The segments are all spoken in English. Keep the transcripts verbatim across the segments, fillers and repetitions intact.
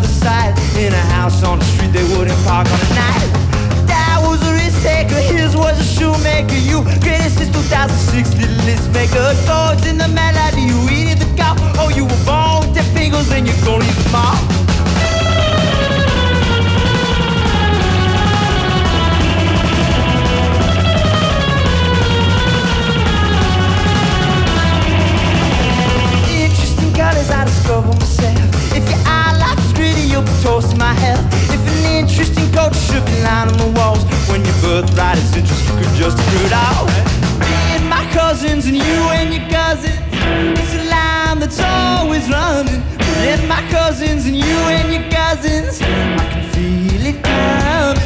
other side. In a house on the street they wouldn't park on the night. That was a risk taker, his was a shoemaker. You greatest since two thousand six, little list maker. Chords in the melody, you eating the cow. Oh, you were born with their fingers and you're gonna leave them all. Colors I discover myself. If your eye life is gritty, you'll be toasting my health. If an interesting culture should be lining the walls, when your birthright is interest, you could just do it all. Me and my cousins and you and your cousins, it's a line that's always running. Me and my cousins and you and your cousins, I can feel it coming.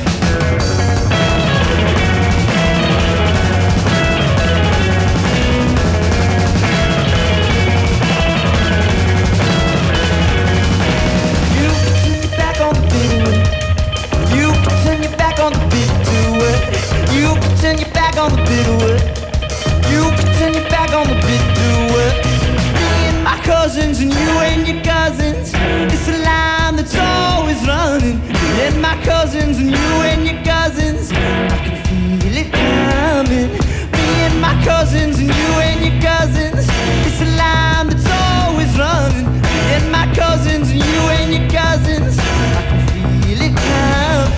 Turn your back on the bitter word. You can turn your back on the bitter word. Me and my cousins and you and your cousins, it's a line that's always running. Me and my cousins and you and your cousins, I can feel it coming. Me and my cousins and you and your cousins, it's a line that's always running. Me and my cousins and you and your cousins, I can feel it coming.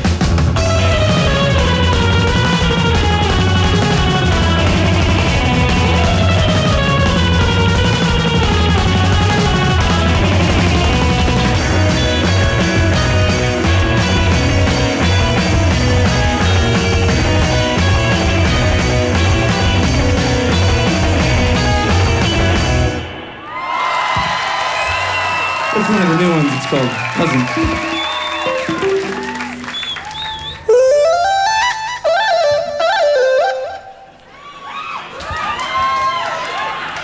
It's one of the new ones, it's called Cousin.